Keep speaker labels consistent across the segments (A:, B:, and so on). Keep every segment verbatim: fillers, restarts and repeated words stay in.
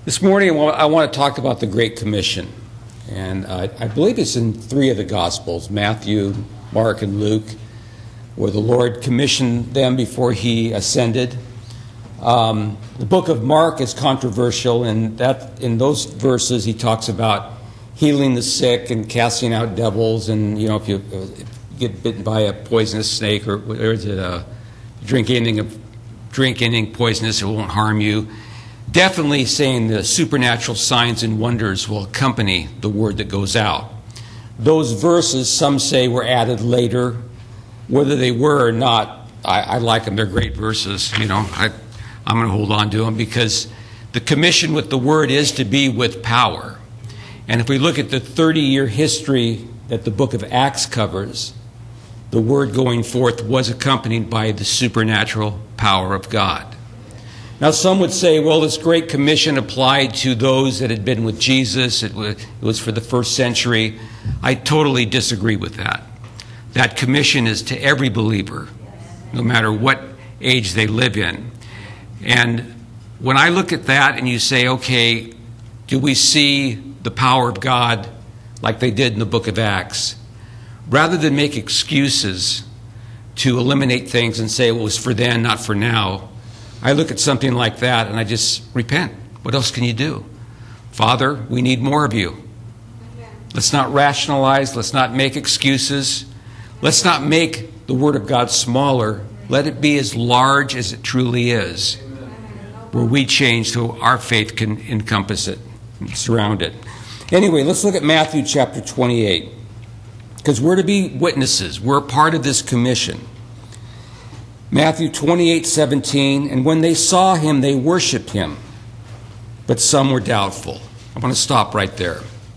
A: This morning, I want to talk about the Great Commission. And uh, I believe it's in three of the Gospels, Matthew, Mark, and Luke, where the Lord commissioned them before he ascended. Um, the book of Mark is controversial, and that in those verses he talks about healing the sick and casting out devils, and you know if you, if you get bitten by a poisonous snake or, or is it a, drink anything drink anything poisonous, it won't harm you. Definitely saying the supernatural signs and wonders will accompany the word that goes out. Those verses, some say, were added later. Whether they were or not, I, I like them. They're great verses. You know, I, I'm going to hold on to them because the commission with the word is to be with power. And if we look at the thirty-year history that the book of Acts covers, the word going forth was accompanied by the supernatural power of God. Now, some would say, well, this Great Commission applied to those that had been with Jesus. It was, it was for the first century. I totally disagree with that. That commission is to every believer, no matter what age they live in. And when I look at that and you say, okay, do we see the power of God like they did in the book of Acts? Rather than make excuses to eliminate things and say, well, it was for then, not for now, I look at something like that and I just repent. What else can you do? Father, we need more of you. Let's not rationalize. Let's not make excuses. Let's not make the Word of God smaller. Let it be as large as it truly is, where we change so our faith can encompass it and surround it. Anyway, let's look at Matthew chapter twenty-eight, because we're to be witnesses. We're a part of this commission. Matthew twenty-eight seventeen, and when they saw him, they worshipped him, but some were doubtful. I want to stop right there.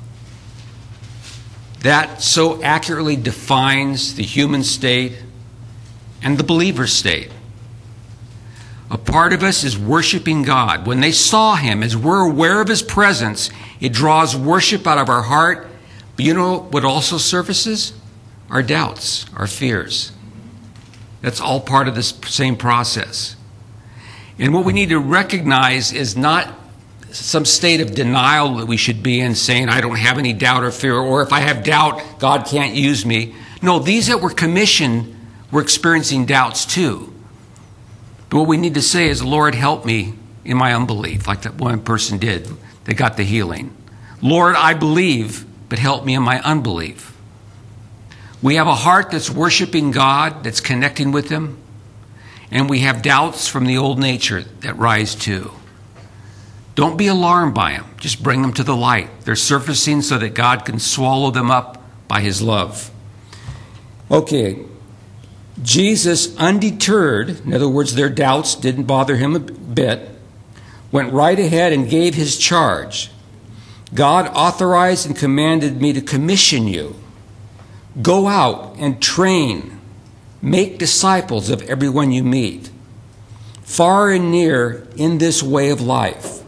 A: That so accurately defines the human state and the believer's state. A part of us is worshiping God. When they saw him, as we're aware of his presence, it draws worship out of our heart. But you know what also surfaces? Our doubts, our fears. That's all part of this same process. And what we need to recognize is not some state of denial that we should be in, saying, I don't have any doubt or fear, or if I have doubt, God can't use me. No, these that were commissioned were experiencing doubts too. But what we need to say is, Lord, help me in my unbelief, like that one person did. They got the healing. Lord, I believe, but help me in my unbelief. We have a heart that's worshiping God, that's connecting with him, and we have doubts from the old nature that rise too. Don't be alarmed by them. Just bring them to the light. They're surfacing so that God can swallow them up by his love. Okay, Jesus, undeterred, in other words, their doubts didn't bother him a bit, went right ahead and gave his charge. God authorized and commanded me to commission you. Go out and train, make disciples of everyone you meet, far and near in this way of life.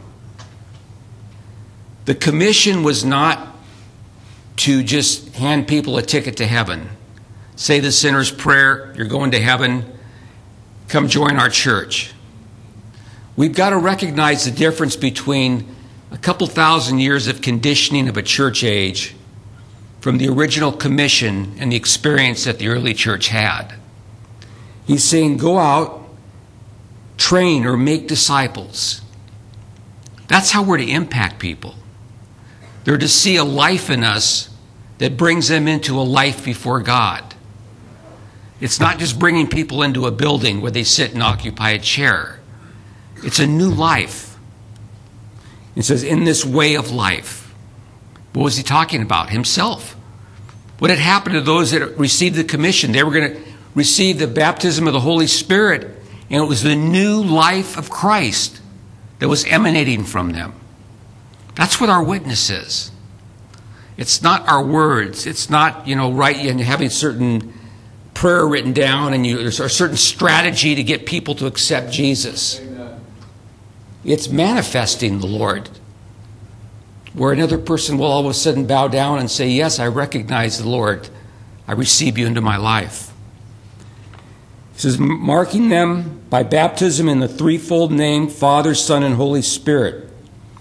A: The commission was not to just hand people a ticket to heaven. Say the sinner's prayer, you're going to heaven, come join our church. We've got to recognize the difference between a couple thousand years of conditioning of a church age from the original commission and the experience that the early church had. He's saying, go out, train or make disciples. That's how we're to impact people. They're to see a life in us that brings them into a life before God. It's not just bringing people into a building where they sit and occupy a chair. It's a new life. It says, in this way of life. What was he talking about? Himself. What had happened to those that received the commission? They were going to receive the baptism of the Holy Spirit, and it was the new life of Christ that was emanating from them. That's what our witness is. It's not our words. It's not, you know, right and having certain prayer written down and you, there's a certain strategy to get people to accept Jesus. Amen. It's manifesting the Lord, where another person will all of a sudden bow down and say, yes, I recognize the Lord. I receive you into my life. He says, marking them by baptism in the threefold name, Father, Son, and Holy Spirit,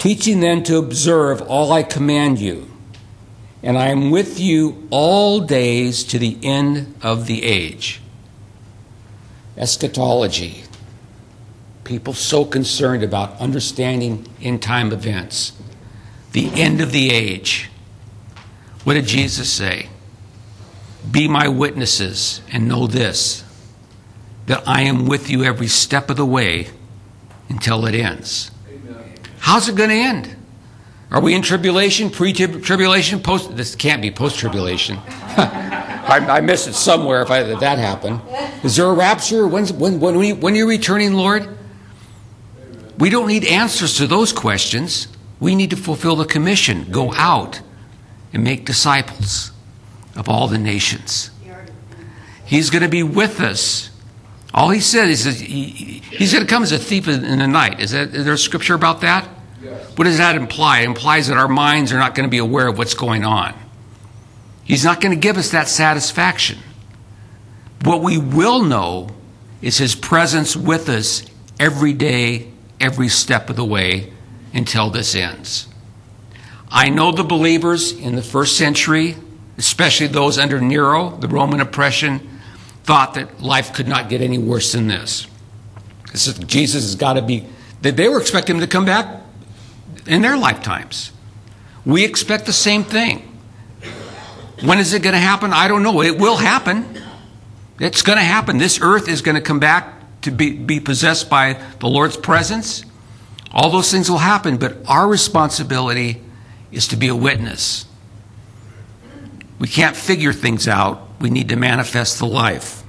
A: teaching them to observe all I command you. And I am with you all days to the end of the age. Eschatology. People so concerned about understanding end-time events. The end of the age. What did Jesus say? Be my witnesses and know this, that I am with you every step of the way until it ends. Amen. How's it going to end? Are we in tribulation, pre-tribulation, post? This can't be post-tribulation. I, I missed it somewhere if, I, if that happened. Is there a rapture? When's, when, when, when, when are you returning, Lord? We don't need answers to those questions. We need to fulfill the commission. Go out and make disciples of all the nations. He's going to be with us. All he said is that he, he's going to come as a thief in the night. Is, that, is there a scripture about that? Yes. What does that imply? It implies that our minds are not going to be aware of what's going on. He's not going to give us that satisfaction. What we will know is his presence with us every day, every step of the way until this ends. I know the believers in the first century, especially those under Nero, the Roman oppression, thought that life could not get any worse than this. This is, Jesus has got to be, they were expecting him to come back in their lifetimes. We expect the same thing. When is it going to happen? I don't know. It will happen. It's going to happen. This earth is going to come back to be, be possessed by the Lord's presence. All those things will happen, but our responsibility is to be a witness. We can't figure things out. We need to manifest the life.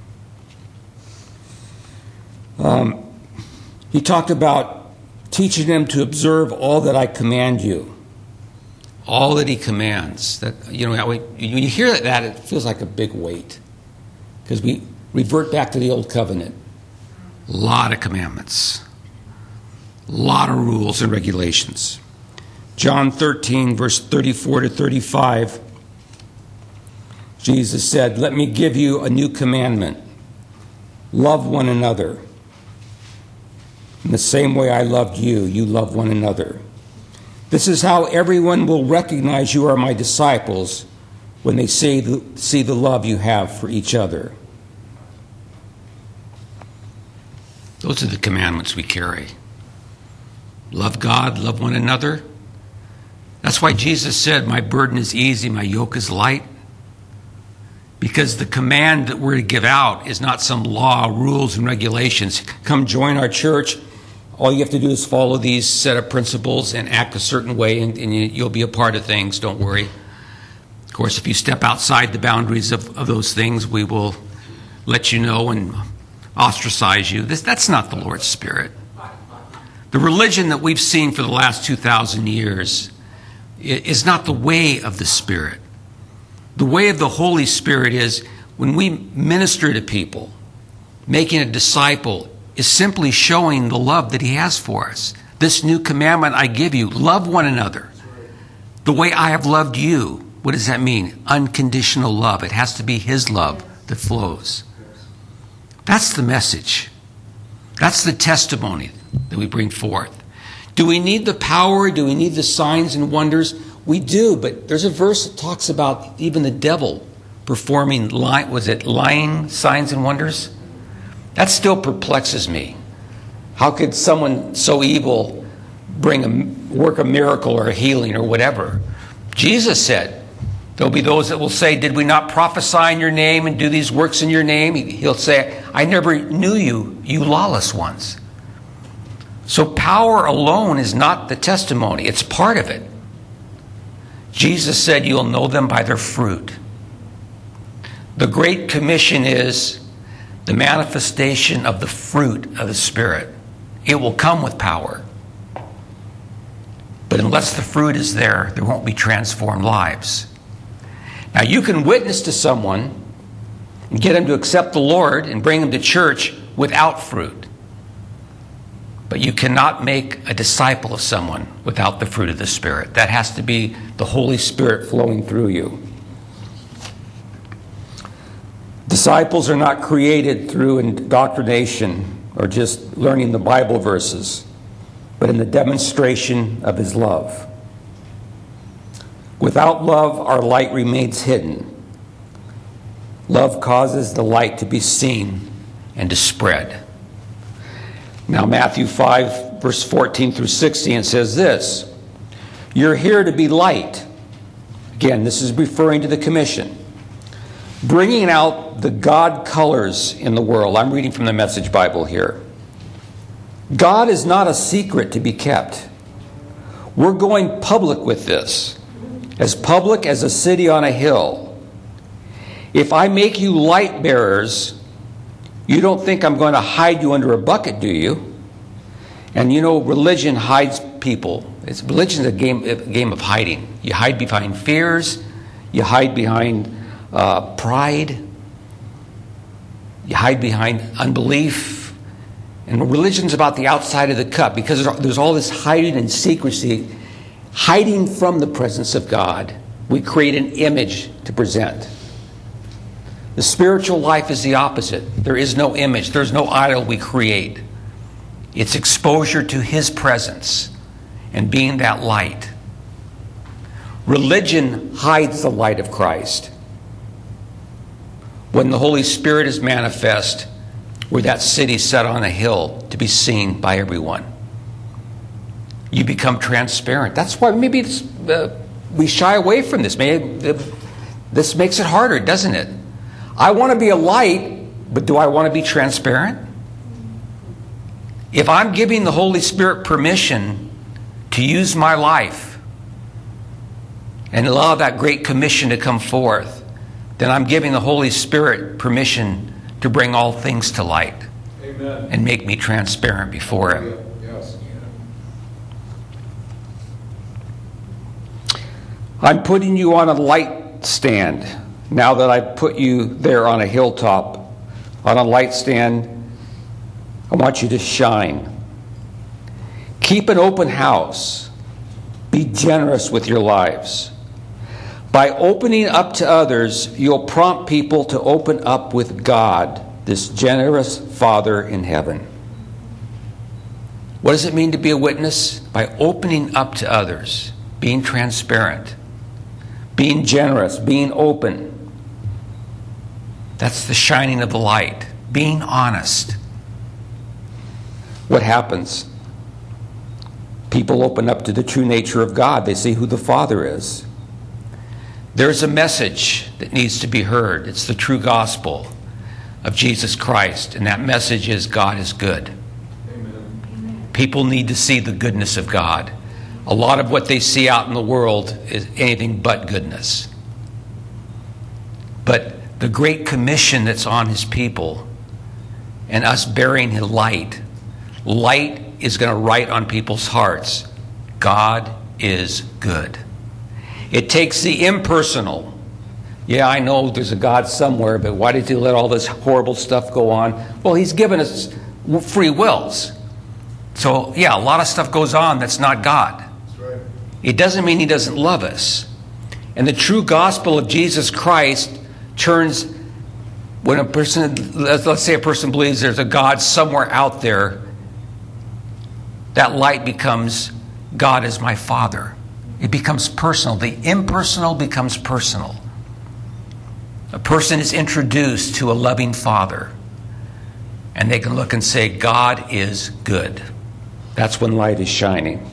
A: Um, he talked about teaching them to observe all that I command you. All that he commands. That, you know, when you hear that, it feels like a big weight. Because we revert back to the old covenant. A lot of commandments. A lot of rules and regulations. John thirteen, verse thirty-four to thirty-five, Jesus said, let me give you a new commandment. Love one another. In the same way I loved you, you love one another. This is how everyone will recognize you are my disciples when they see the, see the love you have for each other. Those are the commandments we carry. Love God, love one another. That's why Jesus said, my burden is easy, my yoke is light. Because the command that we're to give out is not some law, rules, and regulations. Come join our church. All you have to do is follow these set of principles and act a certain way, and, and you'll be a part of things. Don't worry. Of course, if you step outside the boundaries of, of those things, we will let you know and ostracize you. This, that's not the Lord's Spirit. The religion that we've seen for the last two thousand years is not the way of the Spirit. The way of the Holy Spirit is when we minister to people, making a disciple is simply showing the love that he has for us. This new commandment I give you, love one another. The way I have loved you. What does that mean? Unconditional love. It has to be his love that flows. That's the message. That's the testimony that we bring forth. Do we need the power? Do we need the signs and wonders? We do, but there's a verse that talks about even the devil performing, ly- was it lying signs and wonders? That still perplexes me. How could someone so evil bring a work a miracle or a healing or whatever? Jesus said, there'll be those that will say, did we not prophesy in your name and do these works in your name? He'll say, I never knew you, you lawless ones. So power alone is not the testimony. It's part of it. Jesus said, you'll know them by their fruit. The Great Commission is the manifestation of the fruit of the Spirit. It will come with power. But unless the fruit is there, there won't be transformed lives. Now, you can witness to someone and get them to accept the Lord and bring them to church without fruit. But you cannot make a disciple of someone without the fruit of the Spirit. That has to be the Holy Spirit flowing through you. Disciples are not created through indoctrination or just learning the Bible verses. but in the demonstration of his love. Without love, our light remains hidden. Love causes the light to be seen and to spread. Now, Matthew five, verse fourteen through sixteen says this: "You're here to be light." Again, this is referring to the commission. "Bringing out the God colors in the world." I'm reading from the Message Bible here. God is not a secret to be kept. We're going public with this, as public as a city on a hill. If I make you light bearers, you don't think I'm going to hide you under a bucket, do you? And you know, religion hides people. It's, religion is a game, a game of hiding. You hide behind fears. You hide behind uh, pride. You hide behind unbelief. And religion's about the outside of the cup, because there's all this hiding and secrecy, hiding from the presence of God. We create an image to present. The spiritual life is the opposite. There is no image. There's no idol we create. It's exposure to his presence and being that light. Religion hides the light of Christ. When the Holy Spirit is manifest, we're that city set on a hill to be seen by everyone. You become transparent. That's why maybe it's, uh, we shy away from this. Maybe uh, this makes it harder, doesn't it? I want to be a light, but do I want to be transparent? If I'm giving the Holy Spirit permission to use my life and allow that great commission to come forth, then I'm giving the Holy Spirit permission to bring all things to light. Amen. And make me transparent before him. Yes. I'm putting you on a light stand. Now that I've put you there on a hilltop, on a light stand, I want you to shine. Keep an open house. Be generous with your lives. By opening up to others, you'll prompt people to open up with God, this generous Father in heaven. What does it mean to be a witness? By opening up to others, being transparent, being generous, being open. That's the shining of the light. Being honest. What happens? People open up to the true nature of God. They see who the Father is. There's a message that needs to be heard. It's the true gospel of Jesus Christ. And that message is God is good. Amen. People need to see the goodness of God. A lot of what they see out in the world is anything but goodness. But the great commission that's on his people and us bearing his light, light is going to write on people's hearts, God is good. It takes the impersonal. Yeah, I know there's a God somewhere, but why did he let all this horrible stuff go on? Well, he's given us free wills. So, yeah, a lot of stuff goes on that's not God. That's right. It doesn't mean he doesn't love us. And the true gospel of Jesus Christ turns, when a person, let's say a person believes there's a God somewhere out there, that light becomes, God is my Father. It becomes personal. The impersonal becomes personal. A person is introduced to a loving Father, and they can look and say, God is good. That's when light is shining.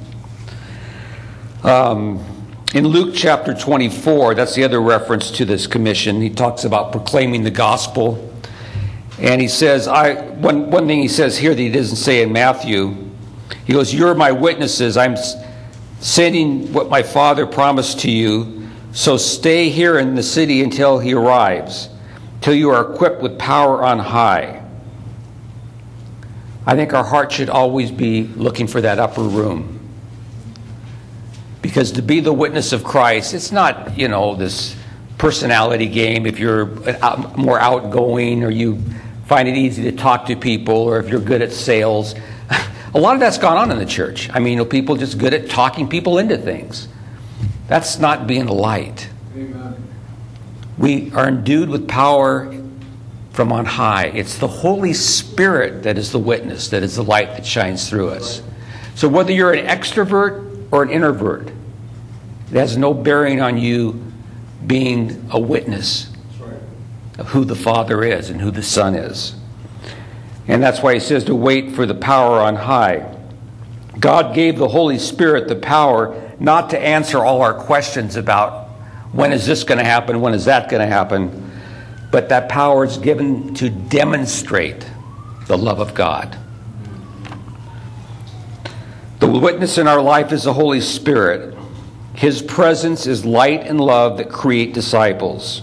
A: Um, in Luke chapter twenty-four, that's the other reference to this commission. He talks about proclaiming the gospel. And he says, I one, one thing he says here that he doesn't say in Matthew, he goes, you're my witnesses. I'm sending what my Father promised to you. So stay here in the city until he arrives, till you are equipped with power on high. I think our heart should always be looking for that upper room. Because to be the witness of Christ, it's not, you know, this personality game. If you're more outgoing, or you find it easy to talk to people, or if you're good at sales. A lot of that's gone on in the church. I mean, you know, people just good at talking people into things. That's not being a light. Amen. We are endued with power from on high. It's the Holy Spirit that is the witness, that is the light that shines through us. So whether you're an extrovert or an introvert, it has no bearing on you being a witness of who the Father is and who the Son is. And that's why he says to wait for the power on high. God gave the Holy Spirit the power not to answer all our questions about when is this going to happen, when is that going to happen, but that power is given to demonstrate the love of God. The witness in our life is the Holy Spirit. His presence is light and love that create disciples.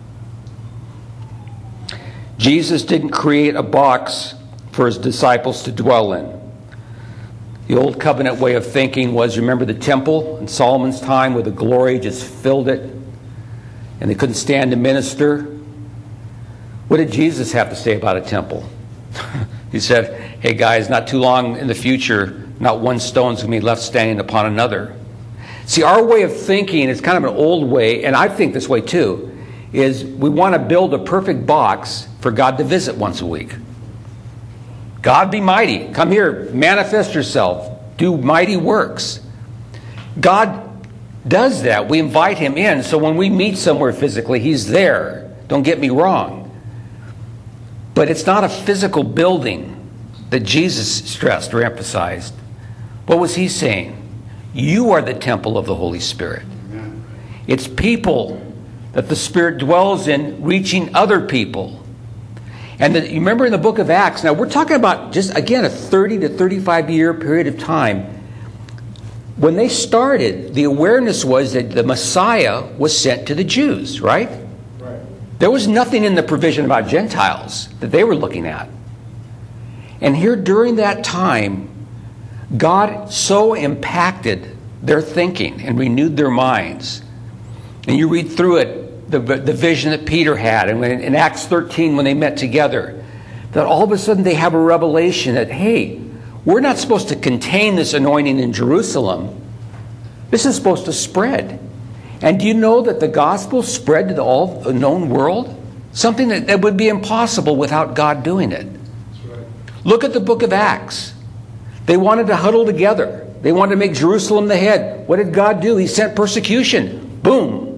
A: Jesus didn't create a box for his disciples to dwell in. The old covenant way of thinking was, remember the temple in Solomon's time where the glory just filled it and they couldn't stand to minister? What did Jesus have to say about a temple? He said, hey guys, not too long in the future, not one stone's going to be left standing upon another. See, our way of thinking is kind of an old way, and I think this way too, is we want to build a perfect box for God to visit once a week. God be mighty. Come here, manifest yourself. Do mighty works. God does that. We invite him in, so when we meet somewhere physically, he's there. Don't get me wrong. But it's not a physical building that Jesus stressed or emphasized. What was he saying? You are the temple of the Holy Spirit. Amen. It's people that the Spirit dwells in, reaching other people. And the, you remember in the book of Acts, now we're talking about just, again, a thirty to thirty-five year period of time. When they started, the awareness was that the Messiah was sent to the Jews, right? Right. There was nothing in the provision about Gentiles that they were looking at. And here during that time, God so impacted their thinking and renewed their minds. And you read through it, the, the vision that Peter had, and when, in Acts thirteen when they met together, that all of a sudden they have a revelation that, hey, we're not supposed to contain this anointing in Jerusalem. This is supposed to spread. And do you know that the gospel spread to the all the known world? Something that, that would be impossible without God doing it. That's right. Look at the book of Acts. They wanted to huddle together. They wanted to make Jerusalem the head. What did God do? He sent persecution. Boom.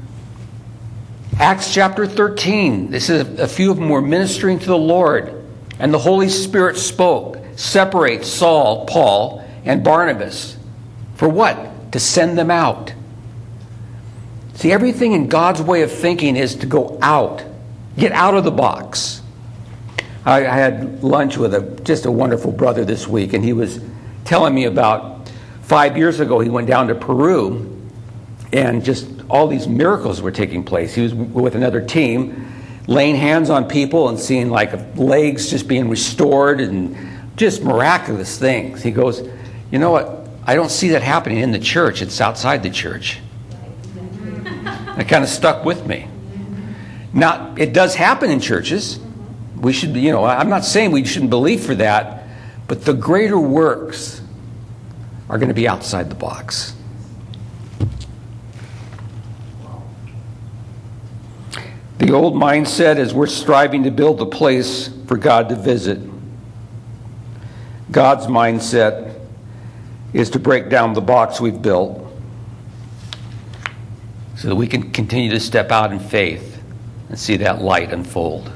A: Acts chapter thirteen. This is a few of them were ministering to the Lord. And the Holy Spirit spoke. Separate Saul, Paul, and Barnabas. For what? To send them out. See, everything in God's way of thinking is to go out. Get out of the box. I, I had lunch with a just a wonderful brother this week, and he was telling me about five years ago he went down to Peru, and just all these miracles were taking place. He was with another team, laying hands on people and seeing like legs just being restored and just miraculous things. He goes, you know what? I don't see that happening in the church. It's outside the church. It kind of stuck with me. Now, it does happen in churches. We should, you know, I'm not saying we shouldn't believe for that, but the greater works are going to be outside the box. The old mindset is we're striving to build a place for God to visit. God's mindset is to break down the box we've built so that we can continue to step out in faith and see that light unfold.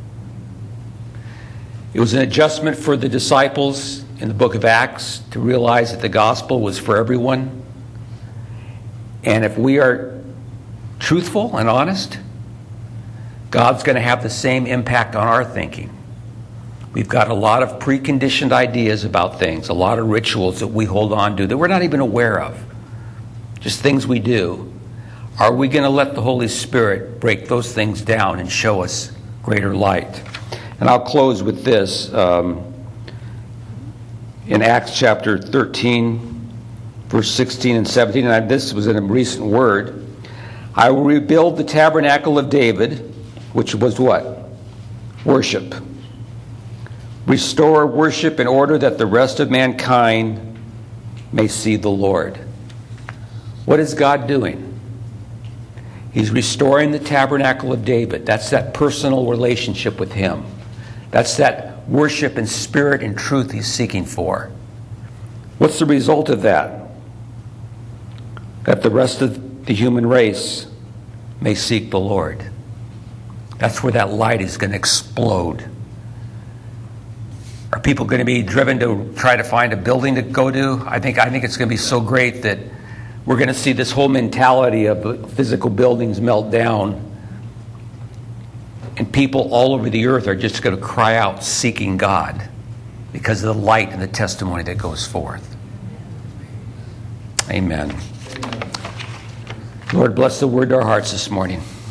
A: It was an adjustment for the disciples in the book of Acts to realize that the gospel was for everyone. And if we are truthful and honest, God's going to have the same impact on our thinking. We've got a lot of preconditioned ideas about things, a lot of rituals that we hold on to that we're not even aware of. Just things we do. Are we going to let the Holy Spirit break those things down and show us greater light? And I'll close with this. Um, in Acts chapter thirteen, verse sixteen and seventeen, and this was in a recent word, I will rebuild the tabernacle of David, which was what? Worship. Restore worship in order that the rest of mankind may see the Lord. What is God doing? He's restoring the tabernacle of David. That's that personal relationship with him. That's that worship in spirit and truth he's seeking for. What's the result of that? That the rest of the human race may seek the Lord. That's where that light is going to explode. Are people going to be driven to try to find a building to go to? I think I think it's going to be so great that we're going to see this whole mentality of physical buildings melt down. And people all over the earth are just going to cry out seeking God because of the light and the testimony that goes forth. Amen. Lord, bless the word to our hearts this morning.